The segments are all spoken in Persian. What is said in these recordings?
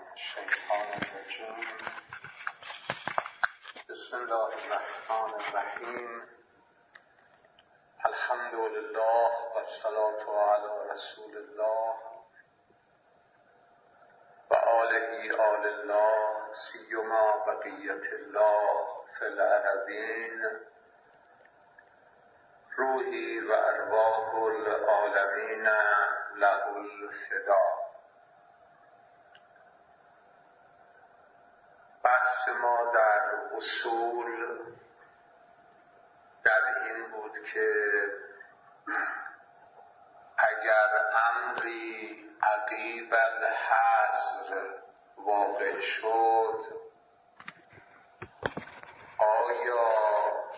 الشیطان الرجیم. بسم الله الرحمن الرحیم. الحمد لله و الصلاة علی رسول الله و آله آل الله سیما بقیت الله فی الارضین. روحی و ارواح العالمین له الفدا. بحث ما در اصول در این بود که اگر امری عقیب الحظر واقع شد، آیا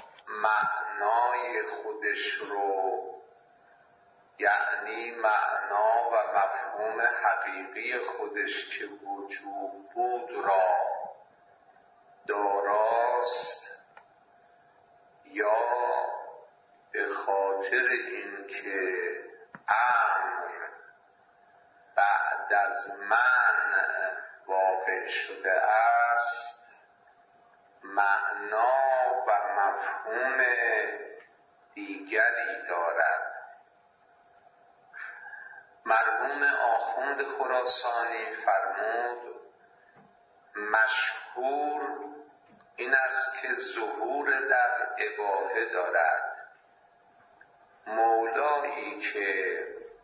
معنای خودش رو، یعنی معنا و مفهوم حقیقی خودش که وجود بود را داراست، یا به خاطر اینکه امر بعد از منع واقع شده است، معنا و مفهوم دیگری دارد. مرحوم آخوند خراسانی فرمود مشهور این است که ظهور در اباحه دارد. مولایی که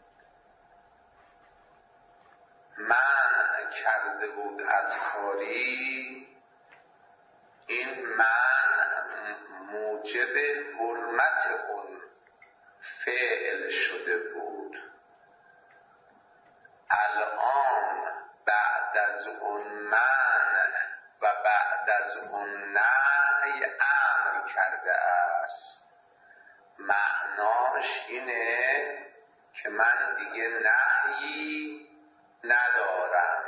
منع کرده بود از کاری، این منع موجب حرمت اون فعل شده بود. الان بعد از اون منع و بعد از اون نهی امر کرده است. معناش اینه که من دیگه نهی ندارم،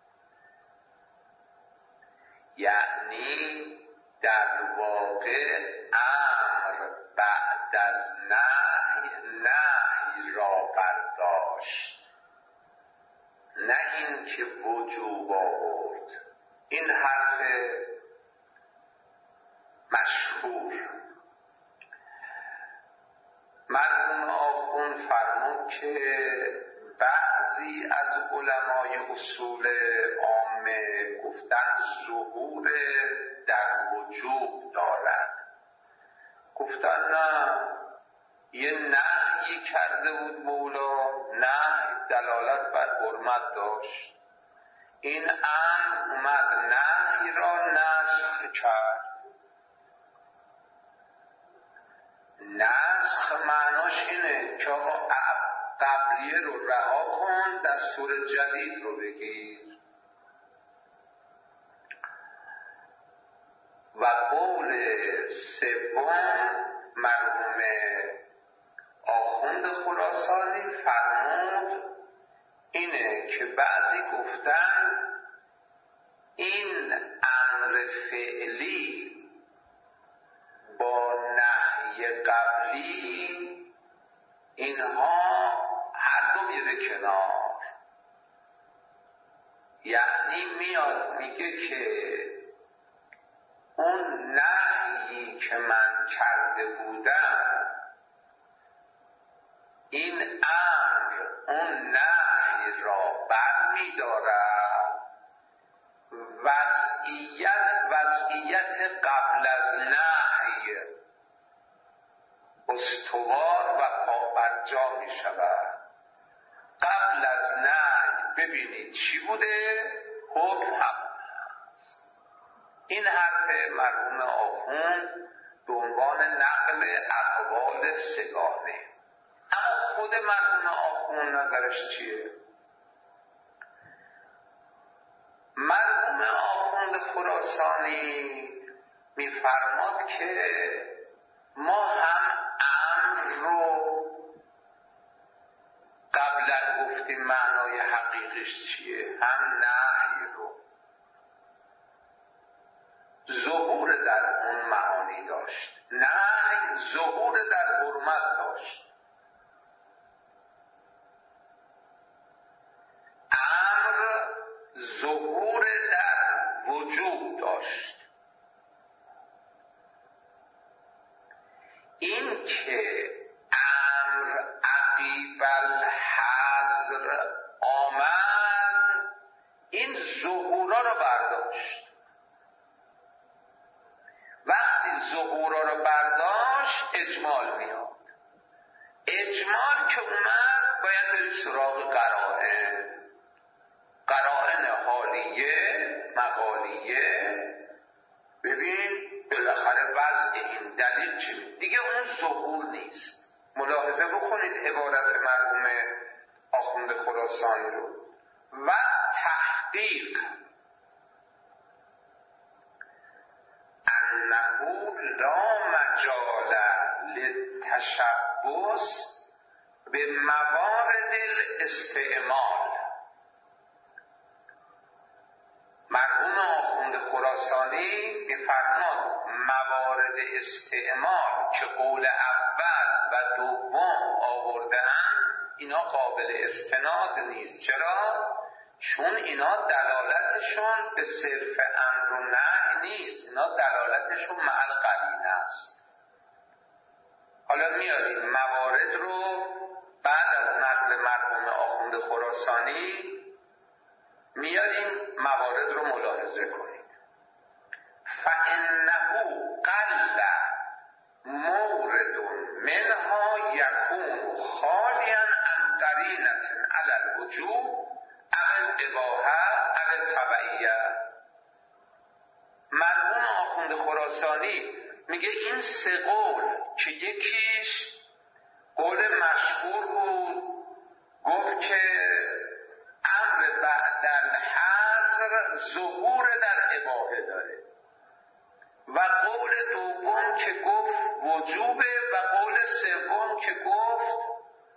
یعنی در واقع امر بعد از نهی را برداشت، نه این که وجوب آورد. این حرف مشهور. مرحوم آخوند فرمود که بعضی از علمای اصول عامه گفتن ظهور در وجوب دارد. گفتن نه، یه نهی کرده بود مولا، نهی دلالت بر حرمت داشت. این امر اومد نهی را نسخ کرد. نسخ معناش اینه که آقا قبلیه رو رها کن، دستور جدید رو بگیر. و قول سوم مرحوم آخوند خراسانی فرمود اینه که بعضی گفتن این امر فعلی با نهی قبلی اینها هر دو میره کنار. یعنی میاد میگه که اون نهی که من کرده بودم، این امر اون نهی را بر می‌دارد. وضعیت قبل از نهی استوار و پابرجا می شود. قبل از نهی ببینید چی بوده، حکم هم هست. این حرف مرحوم آخوند به عنوان نقل اقوال سگانه. اما خود مرحوم آخوند نظرش چیه؟ مرحوم آخوند خراسانی میفرماد که ما هم امر رو قبلا گفتیم معنای حقیقیش چیه، هم نهی رو. ظهور در اون معانی داشت، نهی ظهور در حرمت داشت. ظهور ظهور در وجود داشت. این که امر عقیب الحظر آمد، این ظهورا رو برداشت. وقتی ظهورا رو برداشت اجمال میاد. اجمال که اومد باید برید سراغ قرائن حالیه مقالیه. ببین بالاخره وضع این دلیل چی؟ دیگه اون ظهور نیست. ملاحظه بکنید عبارت مرحوم آخوند خراسانی رو. و تحقیق انه لا مجال للتشبث به موارد الاستعمال. مرحوم آخوند خراسانی می‌فرماد موارد استعمال که قول اول و دوم آورده‌اند اینا قابل استناد نیست. چرا؟ چون اینا دلالتشون به صرف امر و نهی نیست، اینا دلالتشون معل قرینه است. حالا میاریم موارد رو بعد از نقل مرحوم آخوند خراسانی میاریم موارد رو ملاحظه کنید. فإنه قل مورد منها یکون خالیا عن قرینة علی الوجوب او الاباحه او التبعیه. مرحوم آخوند خراسانی میگه این سه قول که یکیش قول مشهور بود، گفت که امر بعد الحظر ظهور در اباحه داره، و قول دوم که گفت وجوبه، و قول سوم که گفت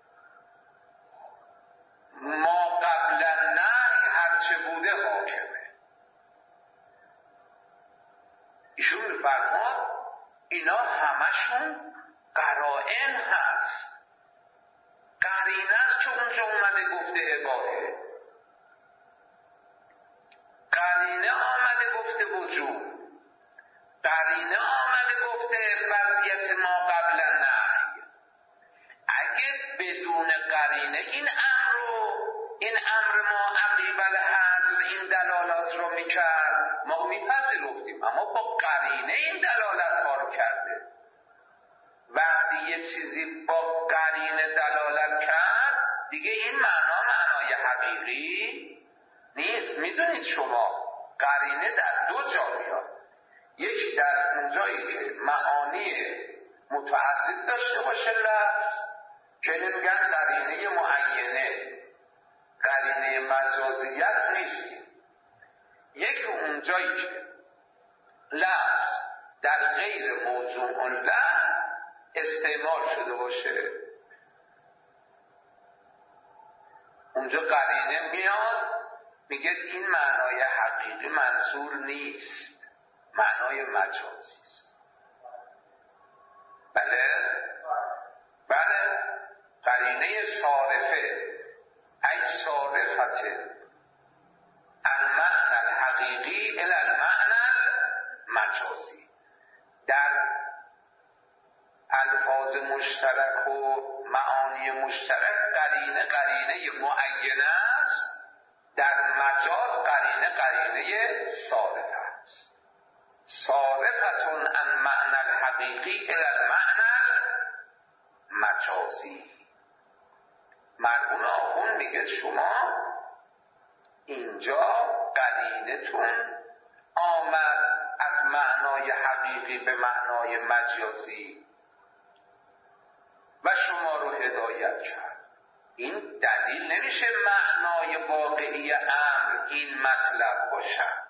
ما قبل النهی هرچه بوده حاکمه. ایشون می‌فرماد اینا همشون قرائن هست. قرینه است که اونجا اومده گفته اباحه، قرینه آمده گفته وجوب، قرینه آمده گفته وضعیت ما قبل النهی. اگه بدون قرینه این امر ما عقیب الحظر این دلالات رو میکرد ما میپذیرفتیم، اما با قرینه این دلالت ها رو کرده. وقتی یه چیزی با قرینه دلالت کرد دیگه این معنای حقیقی نیست. میدونید شما قرینه در دو جا میاد. یکی در اونجایی که معانی متعدد داشته باشه لفظ که میگن قرینه معینه، قرینه مجازیت نیست. یکی اونجایی که لفظ در غیر موضوع له استعمال شده باشه، اونجا قرینه میاد میگه این معنای حقیقی منظور نیست، معنای مجازی است. بله قرینه صارفه ای صارفته المعنى الحقیقی الی المعنى المجازی. در الفاظ مشترک و معانی مشترک قرینه معینه است، در مجاز قرینه صارفه است. صارفتون عن معنى الحقیقی الی المعنى المجازی. مرحوم آخوند میگه شما اینجا قرینتون آمد از معنای حقیقی به معنای مجازی و شما رو هدایت کرد. این دلیل نمیشه معنای واقعی امر این مطلب باشد.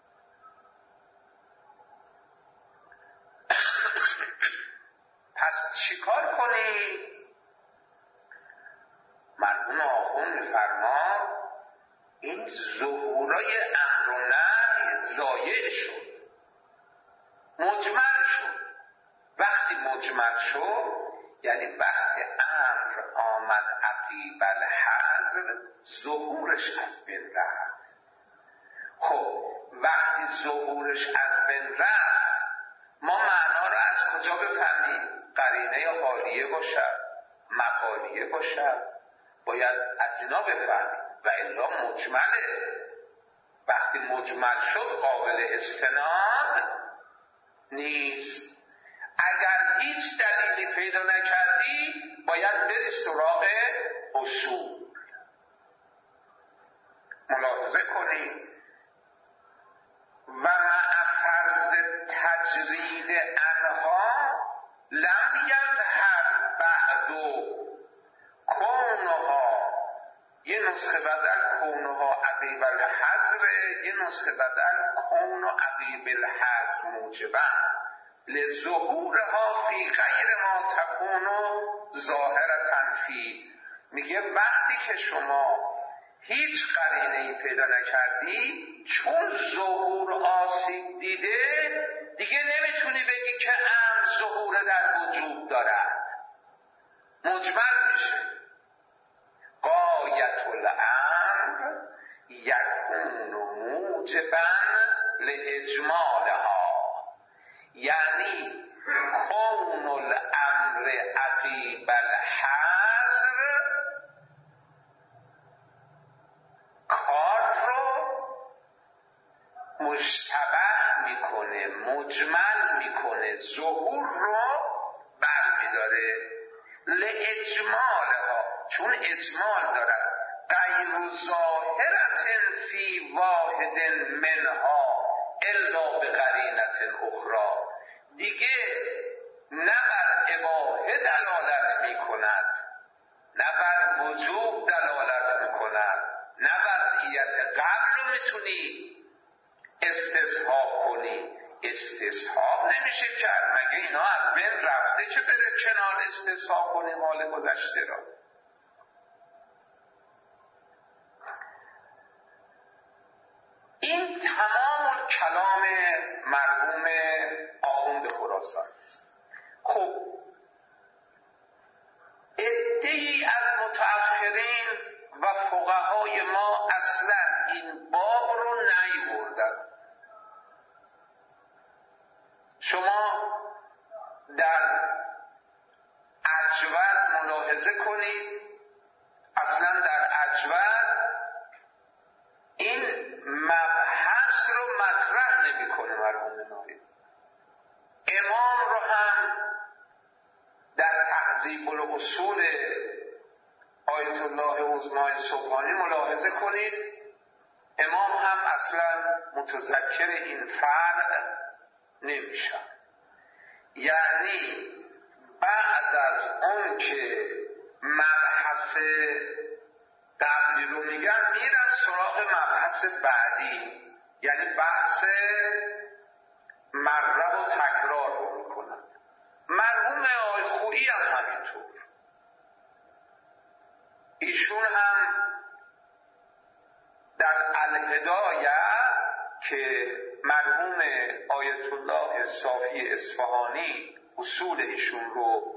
پس چیکار کنی؟ مرحوم آخوند می‌فرماد این ظهورای امر و نهی ضایع شد، مجمل شد. وقتی مجمل شد یعنی وقتی امر آمد عقیب الحظر ظهورش از بین رفت. ظهورش از بین رفت، ما معنا رو از کجا بفهمیم؟ قرینه حالیه باشد، مقالیه باشد، باید از اینا بفهمیم و الا مجمله. وقتی مجمل شد قابل استناد نیست. اگر هیچ دلیلی پیدا نکردی باید بری سراغ اصول. ملاحظه کنید و مع فرض تجرید انها لم یظهر بعد کونها، یه نسخه بدل کونها عقیب الحظر، یه نسخه بدل کون عقیب الحظر موجبا لظهورها فی غیر ما تکون ظاهرة فی. میگه وقتی که شما هیچ قرینه‌ای پیدا نکردی، چون ظهور آسیب دیده دیگه نمیتونی بگی که امر ظهور در وجود دارد، مجمل میشه. غایت الامر یکون موجبا لاجمالها، یعنی کون الامر عقیب الحظر کار رو مشتبه میکنه، مجمل میکنه، ظهور رو برمیداره. لاجمالها، چون اجمال دارد، غیر ظاهرة فی واحد منها الا بقرینة اخرى، دیگه نه بر اباحه دلالت میکند، نه بر وجوب دلالت میکند، نه وضعیت قبل رو میتونی استصحاب کنی. استصحاب نمیشه کرد، مگه اینا از بین رفته که بره کنار استصحاب کنی حال گذشته را. این تمام کلام مرحوم آخوند خراسان است. خب عده‌ای از متأخرین و فقهای ما اصلا این باب رو نیاوردن. شما در اجود ملاحظه کنید، اصلا در اجود این مبحث رو مطرح نمی‌کنه مرحوم نایب. امام رو هم در تهذیب الاصول آیت الله عظمی سبحانی ملاحظه کنید، امام هم اصلا متذکر این فرق نمیشن. یعنی بعد از اون که مبحث قبلی رو میگن میرن سراغ مبحث بعدی، یعنی بحث مره و تکرار رو میکنن. مرحوم آقای خویی هم همینطور، ایشون هم در الهدایه که مرحوم آیت الله صافی اصفهانی اصول ایشون رو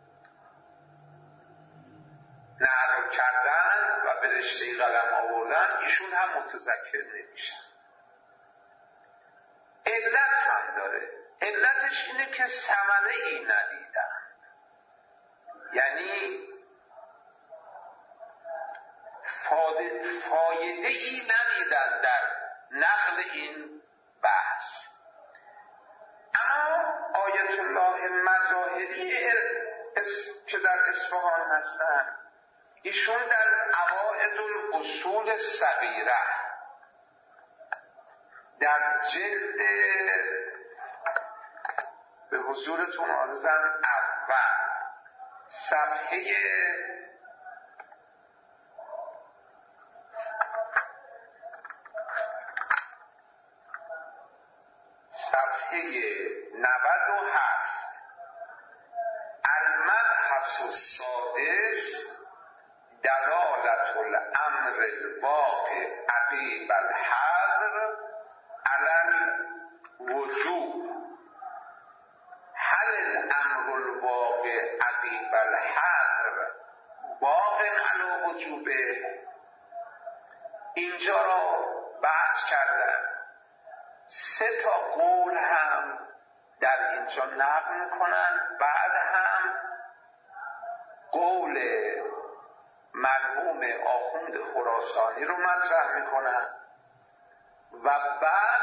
نقل کردن و به رشته قلم آوردن، ایشون هم متذکر نمیشن. علت هم داره، علتش اینه که ثمره ای ندیدن، یعنی فایده ای ندیدن در نقل این بحث. اما آیت الله مظاهری که در اصفهان هستن، ایشون در قواعد الاصول صغیره در جلد به حضورتون عرضم اول صفحه 97 المبحث السادس دلالت الامر الواقع عقیب الحظر علی الوجوب، هل الامر الواقع عقیب الحظر باق علی وجوبه. اینجا را بحث کردن 3 تا قول هم در اینجا نقل میکنن. بعد هم قول مرحوم آخوند خراسانی رو مطرح میکنن و بعد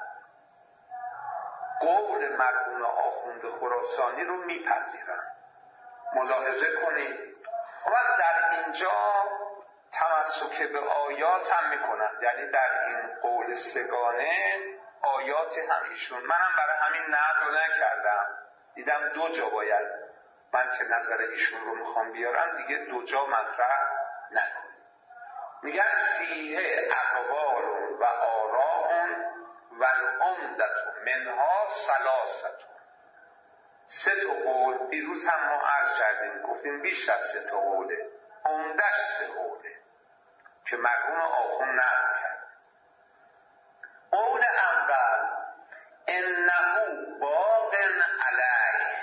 قول مرحوم آخوند خراسانی رو میپذیرن. ملاحظه کنید. و در اینجا تمسک به آیات هم میکنن، یعنی در این قول 3 گانه آیات هم ایشون. منم برای همین نقل نکردم، دیدم 2 جا باید من که نظر ایشون رو میخوام بیارم دیگه 2 جا مطرح نکنم. میگن فیه اقوال و آراء و العمدة منها 3. 3 تا قول. دیروز هم ما عرض کردیم، گفتیم بیش از 3 تا قوله، عمده‌اش 3 قوله که مرحوم آخوند نقل کرد. قول اول انه باق علیه،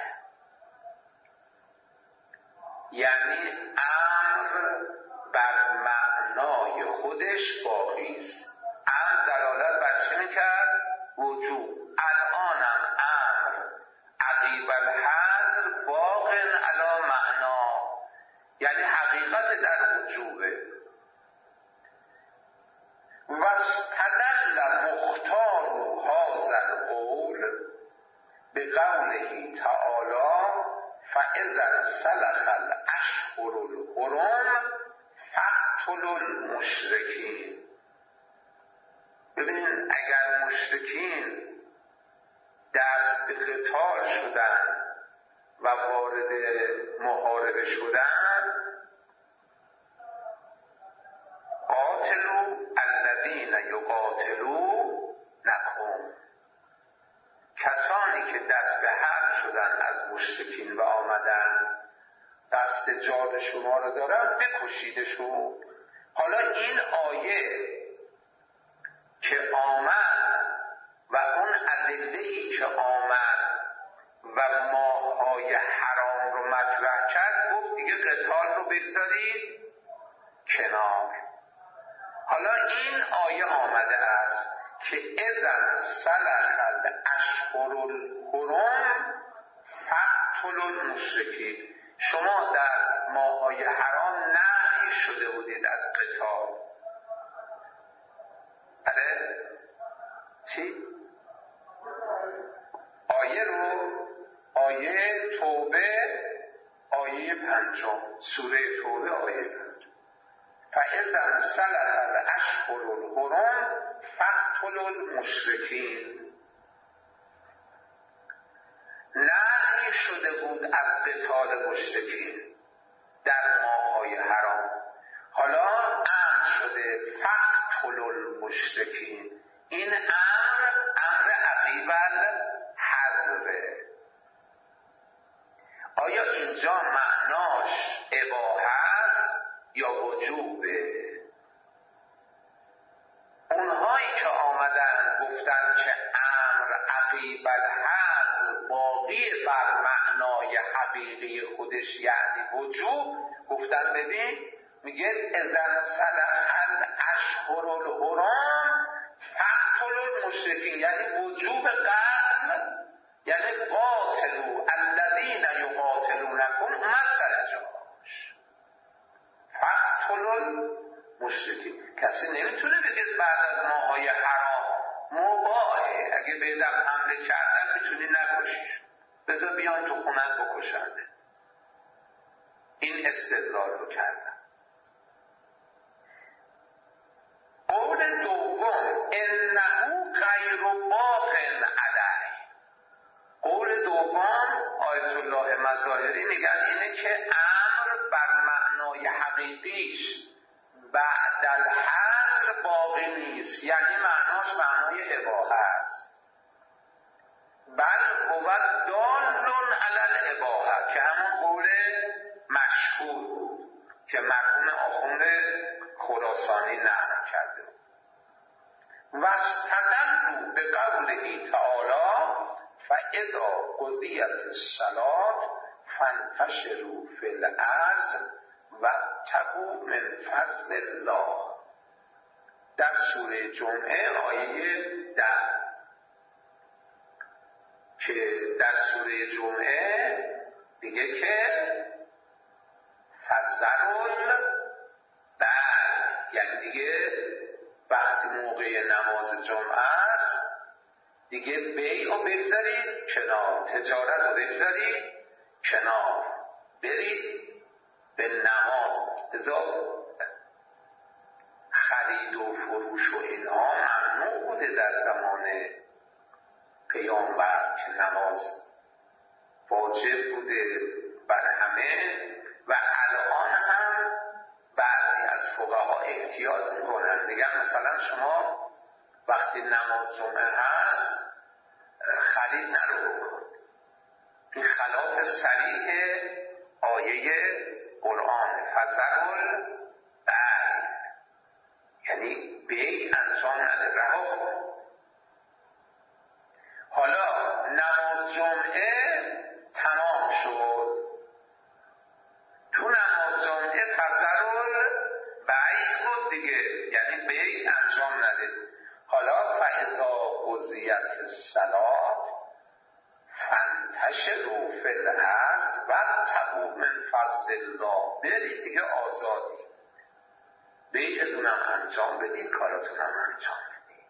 یعنی امر بر معنای خودش باقی است. امر دلالت بر چی میکرد؟ وجوب. الانم امر عقیب الحظر باق علی معنا، یعنی حقیقت در وجوبه. و استدل مختار هذا القول بقوله تعالی فاذا انسلخ الاشهر الحرم فاقتلوا المشرکین. ببینید اگر مشرکین دست به قتال شدن و وارد محاربه شدن، قاتلوا الذین یقاتلونکم، کسانی که دست به حرب شدن از مشرکین و آمدن دست جان شما رو دارن بکشیدشون. حالا این آیه که آمد و اون ادله‌ای که آمد و ماه‌های حرام رو مطرح کرد، گفت دیگه قتال رو بگذارید کنار. حالا این آیه آمده است که اذا سلخ الاشهر الحرم فاقتلوا المشرکین، شما در ماه‌های حرام نهی شده بودید از قتال. بله چی؟ آیه رو آیه توبه آیه 5، سوره توبه آیه 5. فاذا انسلخ الاشهر الحرم فاقتلوا المشرکین. نهی شده بود از قتال مشرکین در ماه‌های حرام، حالا امر شده فاقتلوا المشرکین. این امر عقیب الحظره. آیا اینجا معناش اباحه است یا وجوبه؟ اونهایی که آمدن گفتن که امر عقیب الحظر باقی بر معنای حقیقی خودش یعنی وجوب، گفتن ببین میگه اذا صدق الاشهر الحرم فاقتلوا المشرکین، یعنی وجوب قتل، یعنی قاتلوا الذین یقاتلونکم مثل جاش فاقتلوا المشرکین. کسی نمیتونه بگه بعد از ماهای حرام مباهه، اگه بیدم حمله کردن میتونی نکشیش، بذار بیان تو خونت بکشنده. این استدلال رو کردن. قول دوم انه غیر باق علیه. قول دوم آیت الله مظاهری میگن اینه که امر بر معنای حقیقیش بعد الحظر باقی نیست، یعنی معناش معنای اباحه است. بل هو دال علی الاباحه، که همون قول مشهور بود که مرحوم آخوند خراسانی نقل کرده. و استدلوا بقوله تعالی فاذا قضیت الصلاة فانتشروا فی الارض وابتغوا من فضل الله، در سوره جمعه آیه 10. که در سوره جمعه میگه که فذروا یعنی دیگه وقتی موقع نماز جمعه است دیگه بیع رو بگذارید کنار، تجارت رو بگذارید کنار، برید به نماز. ازا خرید و فروش و اینها ممنوع بوده در زمان پیامبر که نماز واجب بوده بر همه و الان هم بعضی از فقها احتیاط میکنن، میگن مثلا شما وقتی نماز جمعه هست خرید نرو بکن. این خلاف صریح آیه قرآن فذروا البیع، یعنی بیع انجام نده، رها کن. حالا نماز جمعه تمام شد، تو نماز جمعه فذروا البیع بود دیگه، یعنی بیع انجام نده. حالا فاذا قضیت الصلاة فانتشروا فی الارض وابتغوا من فضل الله، برید دیگه آزادی، بیعتونم انجام بدید، کاراتونم انجام بدید.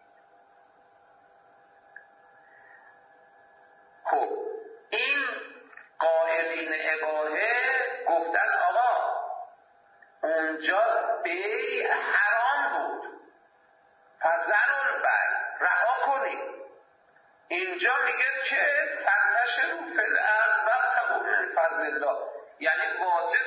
خب این قائلین اباحه گفتن آقا اونجا بیع حرام بود، فذروا البیع، رها کنید. اینجا میگه که فانتشروا فی الارض وابتغوا من فضل الله، یعنی واجب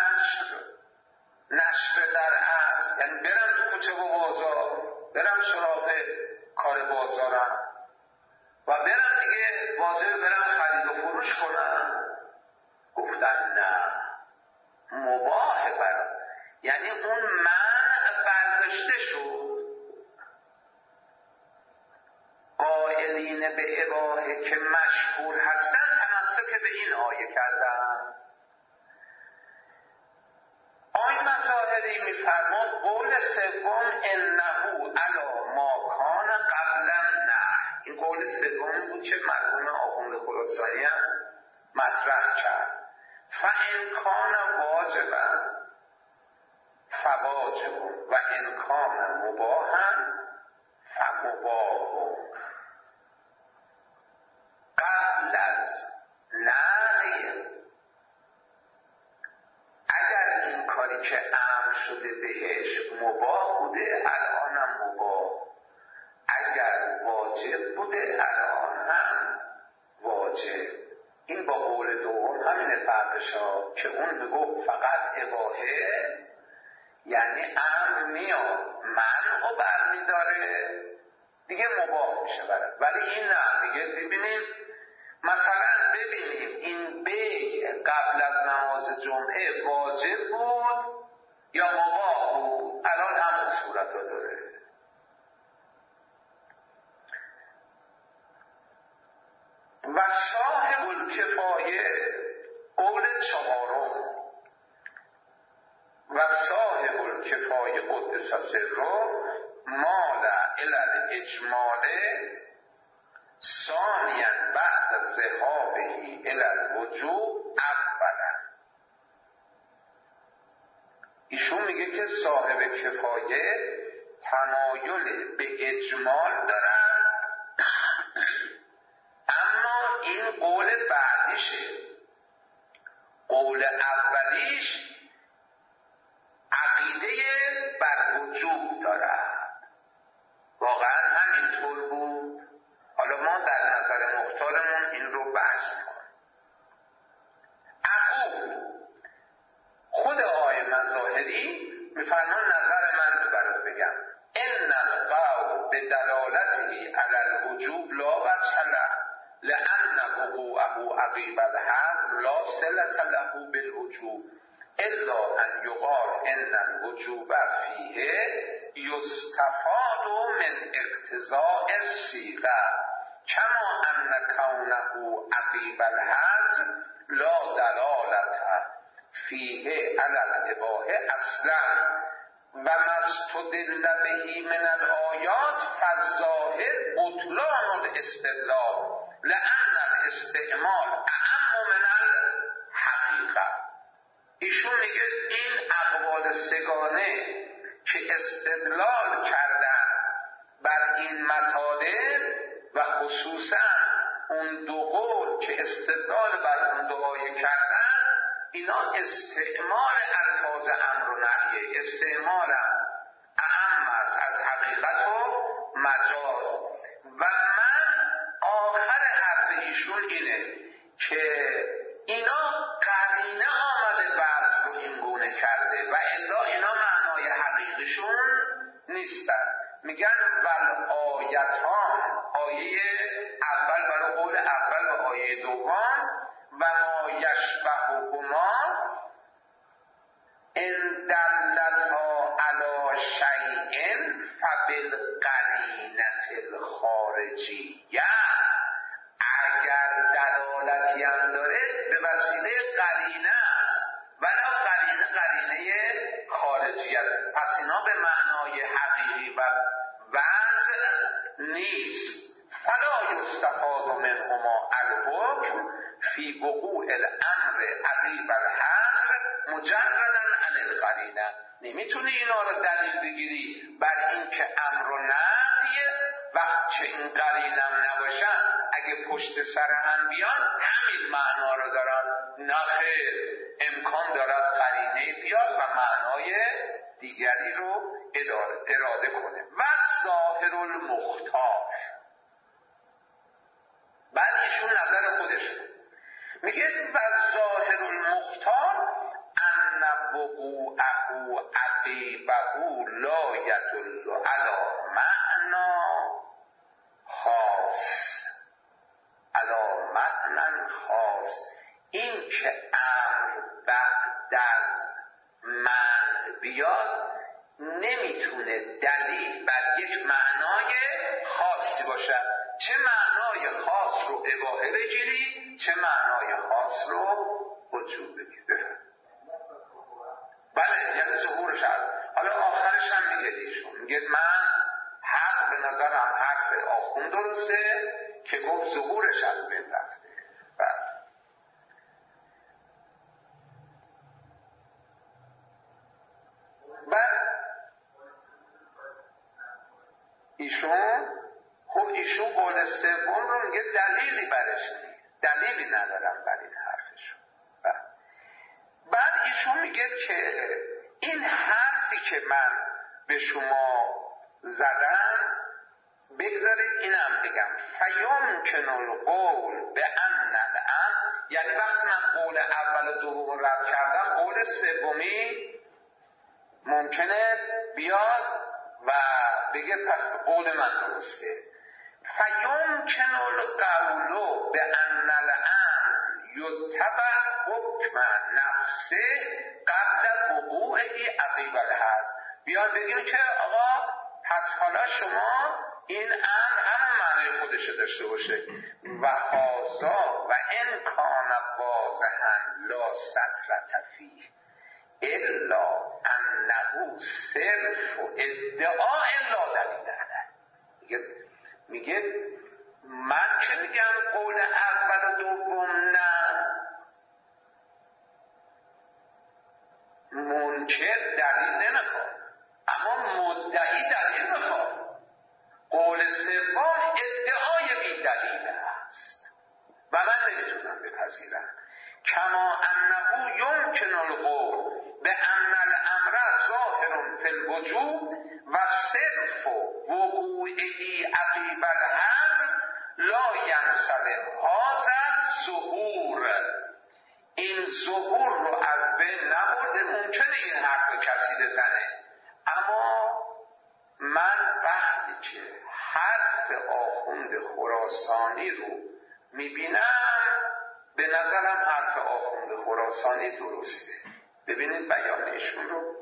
نشر در ارض، یعنی برم تو کوچه و بازار، برم سراغ کار بازارم و برم دیگه واجب برم خرید و فروش کنم. گفتن نه، مباح برام، یعنی اون منع برداشته شد. قائلین به اباحه که مشهور هستن تمسک به این آیه کردن. آیه مظاهری میفرماد قول سوم انه علی ما کان قبل النهی، این قول سوم بود که مرحوم آخوند خراسانی هم مطرح کرد. فان کان واجبا فواجب و ان کان مباحا فمباح. قبل از نهی اگر این کاری که امر شده بهش مباح بوده الانم مباح، اگر واجب بوده الان هم واجب. این با قول دوم همینه فرقش ها، که اون میگفت فقط اباحه یعنی امر میاد منع رو برمیداره دیگه مباح میشه برد، ولی این نه، میگه ببینیم مثلا ببینیم این بیع قبل از نماز جمعه واجب بود یا مباح بود، الان همون صورت رو داره. و صاحب الکفایه قول چهارم، و صاحب الکفایه قدس سره مال الی الاجمال ثانیا بعد ذهابه الی الوجوب اولا. ایشون میگه که صاحب کفایه تمایل به اجمال دارن، اما این قول بعدیشه. قول اولیش عقیده بر وجوب دارد. واقعا همینطور بود؟ حالا ما در نظر مختارمون این رو بحث کنیم. اقول خود آیه مظاهری میفرمان نظر من رو برات بگم. ان القول به دلالته علی الوجوب لا وجه له لان وقوعه عقیب الحظر لا صلة له بالوجوب الا ان یقال ان الوجوب فیه یستفاد من اقتضاء الصیغه کما ان کونه عقیب الحظر لا دلالت فیه علی الاباحه اصلا و مستدل بهی من الآیات فالظاهر بطلان الاستدلال لأن الاستعمال اعم من الحقیقه. ایشون میگه این اقوال سگانه که استدلال کردن بر این مطالب و خصوصا اون دو قول که استدلال بر اون دو آیه کردن، اینا استعمال الفاظ امر و نهیه، استعمال اعم است از حقیقت و مجاز. و من آخر حرف ایشون اینه که اینا قرینه آمده بحث رو این گونه کرده و الا اینا معنای حقیقیشون نیستن. میگن ول آیتان، آیه اول برای قول اول و آیه دوم و ما یشبههما ان دلتا علی شیء فبالقرینة الخارجیه، اگر دلالتی هم داره به وسیله قرینه است ولی قرینه خارجیه، پس اینا به معنای حقیقی و وضع نیست. فلا یستفاد منهما الحکم فی وقوع الامر عقیب الحظر مجردا عن القرینه. نمیتونی اینا رو دلیل بگیری بر این که امر و نهیه وقت که این قرینم نباشن اگه پشت سر هم بیان همین معنا رو دارن. نه خیر، امکان دارد قرینه بیاد و معنای دیگری رو اراده کنه. و ظاهر المختار، بعد ایشون نظر خودش میگه و ظاهر المختار ان وقوعه عقیبه لا یدل علی معنا خاص، علی معنا خاص. این که امر بعد از من بیاد نمیتونه دلیل بر یک معنای خاصی باشه. چه معنای خاص رو اباحه بگیری، چه معنای خاص رو وجوب بگیری. بله، یعنی ظهورش هست. حالا آخرش هم میگه ایشون، میگه من حق به نظرم حرف آخون درسته که گفت ظهورش از بین رفته. بعد ایشون قول سوم رو میگه دلیلی برش نیست، دلیلی ندارم بر این حرفشون. بعد ایشون میگه که این حرفی که من به شما زدم بگذارید اینم بگم فیمکن القول به ان الامر، یعنی وقتی من قول اول و دوم رد کردم قول سومی ممکنه بیاد و بگه پس قول من درسته. فیمکن القول به ان الامر یتبع حکم نفسه قبل وقوعه عقیب الحظر. بیاد بگیم که آقا پس حالا شما این امر هم معنی خودش داشته باشه. و هذا و ان کان واضحا لا سطرة فیه الا انه صرف ادعا لا دلیل علیه. میگه من که میگم قول اول و دوم نه، منکر دلیل نمیخواد اما مدعی دلیل میخواد. قول سوم ادعای بی دلیل است و من نمیتونم بپذیرم. کما انه یمکن القول به ان الامر ظاهر فی الوجوب و صرف وقوعه عقیب الحظر لا ینسلم هذا ظهور. این ظهور رو از بین نبرده. ممکنه این حرف کسی بزنه، اما من وقتی که حرف آخوند خراسانی رو میبینم به نظرم حرف آخوند خراسانی درسته. ببینید بیانشون رو.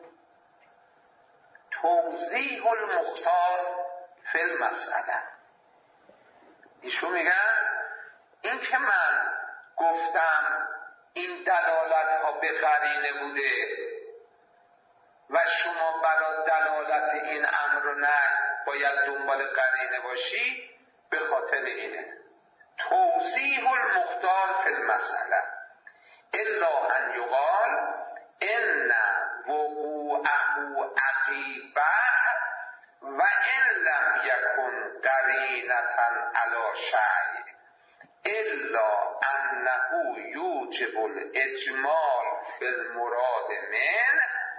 توضیح المختار فی المسئله. ایشون میگن این که من گفتم این دلالت ها به قرینه بوده و شما برای دلالت این امر و نه باید دنبال قرینه باشی، به خاطر اینه توضیح المختار فی المسئله الا ان یقال ان وقوعه عقیبه و ان لم یکن قرینة علی شیء الا انه یوجب الاجمال فی المراد من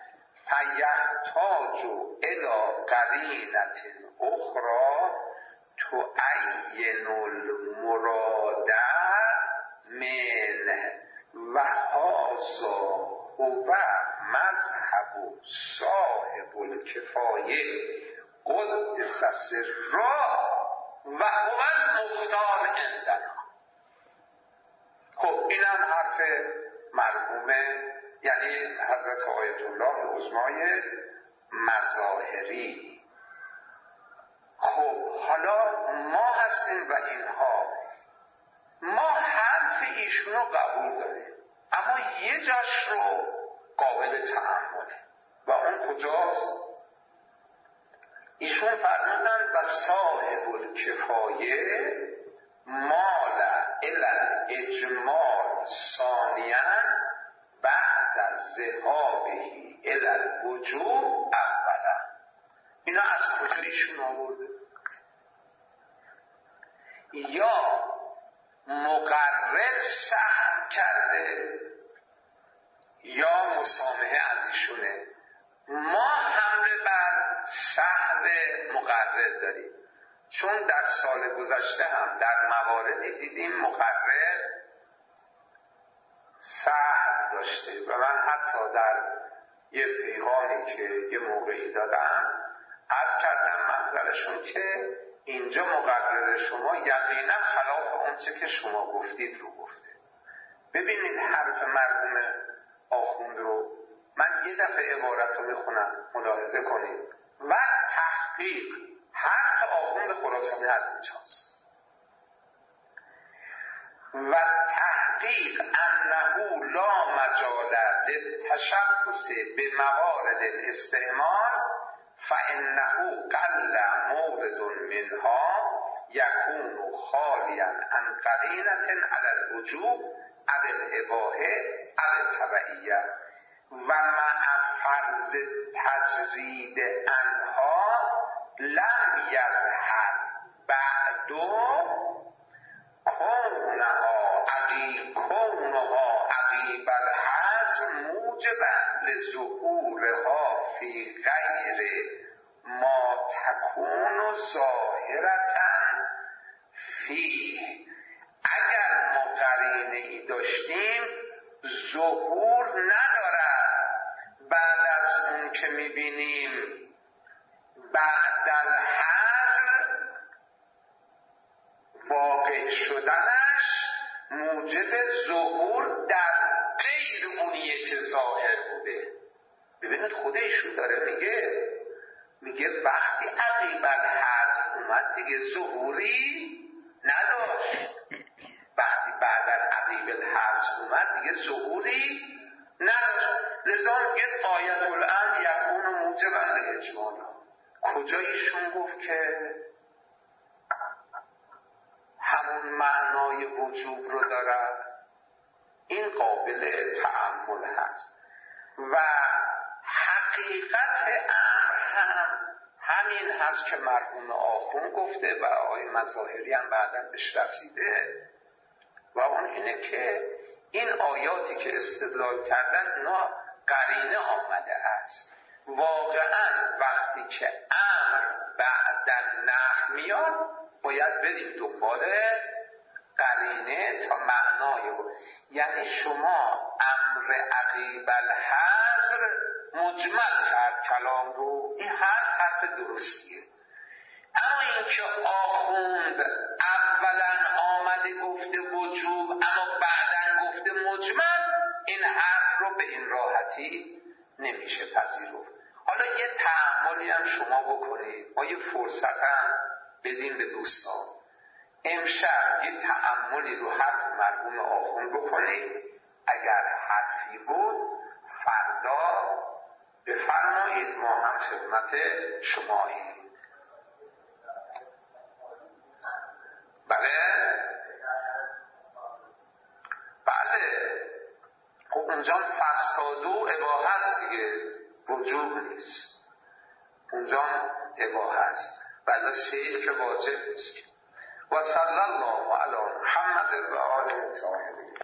فیحتاج الی قرینة اخرى تعین المراد من و هذا هو مذهب صاحب الکفایه قدس سره و هو المختار عندنا. خب اینم حرف مرحومه، یعنی حضرت آیت الله عظمای مظاهری. خب حالا ما هستیم و اینها، ما حرف ایشونو قبول داریم اما یه جاش رو قابل تأمله و اون کجاست؟ ایشون فرمودن و صاحب الکفایه مال الی اجمال ثانیا بعد از ذهابه الی الوجوب اولا. اینا از کجا ایشون آورده؟ یا مقرر سهم کرده یا مسامحه از ایشونه. ما حمله بر سهم مقرر داریم، چون در سال گذشته هم در مواردی دیدیم مقرر سهم داشته و من حتی در یه پیغامی که یه موقعی دادم عرض کردم محضرشون که اینجا مقرر شما یقینا خلاف اونچه که شما گفتید رو گفته. ببینید حرف مرحوم آخوند رو من یه دفعه عبارت رو میخونم، ملاحظه کنید. و تحقیق حرف آخوند خراسانی از اینجاست. و تحقیق انه لا مجال للتشبث بموارد الاستعمال فانه قل مورد منها یکون خالیا عن قرینة علی الوجوب علی الاباحه علی التبعیه و مع فرض تجرید عنها لم یظهر بعد کونها عقیب الحظر موجبا لظهورها فی غیر ما تکون ظاهرة فیه. اگر ما قرینه ای داشتیم ظهور ندارد بعد از اون که میبینیم بعد الحظر واقع شدنش موجب ظهور در غیر اونیه که ظاهر بوده. ببینید خود ایشون داره میگه وقتی عقیب الحظر اومد دیگه ظهوری نداشت، وقتی بعد از عقیب الحظر اومد دیگه ظهوری نداشت. لذا میگه آیت الامر یکون موجبا لاجمال. کجا ایشون گفت که همون معنای وجوب رو دارد؟ این قابل تأمل هست و حقیقت امر هم همین هست که مرحوم آخوند گفته و آقای مظاهری هم بعداً بهش رسیده و اون اینه که این آیاتی که استدلال کردن اینا قرینه آمده است. واقعاً وقتی که امر بعداً نهی میاد باید بریم دنبال قرینه تا معنای او. یعنی شما امر عقیب الحظر مجمل کرد کلام رو، این حرف درستیه. اما اینکه آخوند اولا آمده گفته وجوب اما بعداً گفته مجمل، این حرف رو به این راحتی نمیشه پذیرفت. حالا یه تأملی هم شما بکنید، ما یه فرصت هم بدیم به دوستان. امشب یه تأملی رو حرف مرحوم آخوند بکنید، اگر حرفی بود فردا بفرمایید ما هم خدمت شماییم. بله خب اونجا فسادو اباحه هست دیگه، وجوب نیست، اونجا اباحه هست، ولی سیر که واجب نیست. و صلی الله علی محمد و آله الطاهرین.